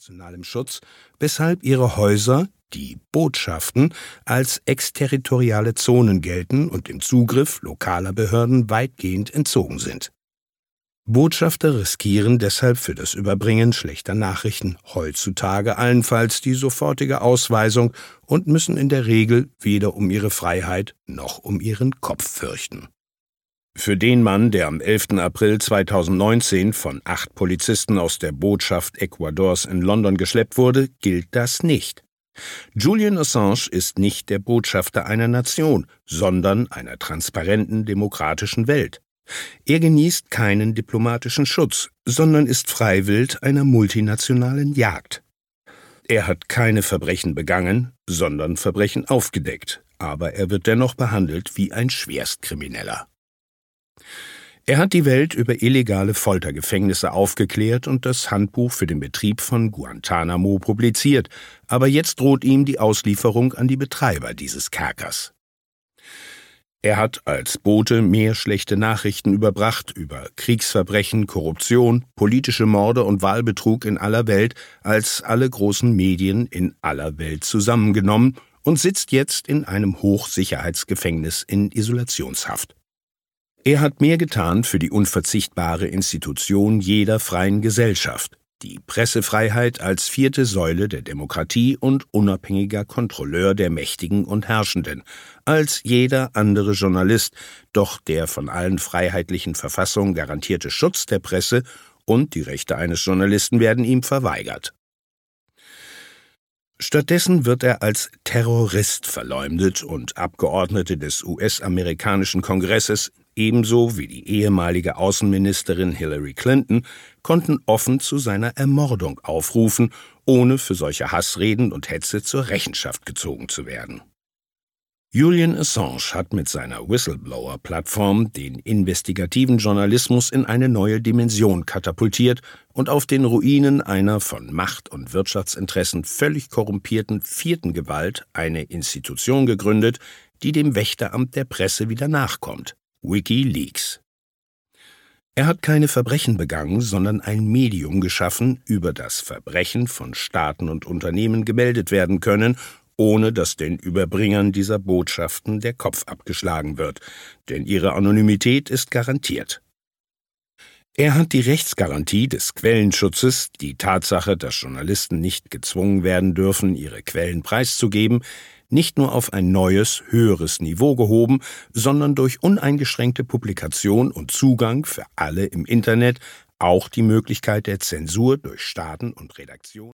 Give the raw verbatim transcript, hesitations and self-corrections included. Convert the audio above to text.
internationalem Schutz, weshalb ihre Häuser, die Botschaften, als exterritoriale Zonen gelten und dem Zugriff lokaler Behörden weitgehend entzogen sind. Botschafter riskieren deshalb für das Überbringen schlechter Nachrichten heutzutage allenfalls die sofortige Ausweisung und müssen in der Regel weder um ihre Freiheit noch um ihren Kopf fürchten. Für den Mann, der am elften April zweitausendneunzehn von acht Polizisten aus der Botschaft Ecuadors in London geschleppt wurde, gilt das nicht. Julian Assange ist nicht der Botschafter einer Nation, sondern einer transparenten, demokratischen Welt. Er genießt keinen diplomatischen Schutz, sondern ist Freiwild einer multinationalen Jagd. Er hat keine Verbrechen begangen, sondern Verbrechen aufgedeckt, aber er wird dennoch behandelt wie ein Schwerstkrimineller. Er hat die Welt über illegale Foltergefängnisse aufgeklärt und das Handbuch für den Betrieb von Guantanamo publiziert, aber jetzt droht ihm die Auslieferung an die Betreiber dieses Kerkers. Er hat als Bote mehr schlechte Nachrichten überbracht über Kriegsverbrechen, Korruption, politische Morde und Wahlbetrug in aller Welt als alle großen Medien in aller Welt zusammengenommen und sitzt jetzt in einem Hochsicherheitsgefängnis in Isolationshaft. Er hat mehr getan für die unverzichtbare Institution jeder freien Gesellschaft, die Pressefreiheit als vierte Säule der Demokratie und unabhängiger Kontrolleur der Mächtigen und Herrschenden, als jeder andere Journalist, doch der von allen freiheitlichen Verfassungen garantierte Schutz der Presse und die Rechte eines Journalisten werden ihm verweigert. Stattdessen wird er als Terrorist verleumdet und Abgeordnete des U S-amerikanischen Kongresses ebenso wie die ehemalige Außenministerin Hillary Clinton konnten offen zu seiner Ermordung aufrufen, ohne für solche Hassreden und Hetze zur Rechenschaft gezogen zu werden. Julian Assange hat mit seiner Whistleblower-Plattform den investigativen Journalismus in eine neue Dimension katapultiert und auf den Ruinen einer von Macht- und Wirtschaftsinteressen völlig korrumpierten vierten Gewalt eine Institution gegründet, die dem Wächteramt der Presse wieder nachkommt: WikiLeaks. Er hat keine Verbrechen begangen, sondern ein Medium geschaffen, über das Verbrechen von Staaten und Unternehmen gemeldet werden können, ohne dass den Überbringern dieser Botschaften der Kopf abgeschlagen wird, denn ihre Anonymität ist garantiert. Er hat die Rechtsgarantie des Quellenschutzes, die Tatsache, dass Journalisten nicht gezwungen werden dürfen, ihre Quellen preiszugeben, nicht nur auf ein neues, höheres Niveau gehoben, sondern durch uneingeschränkte Publikation und Zugang für alle im Internet auch die Möglichkeit der Zensur durch Staaten und Redaktionen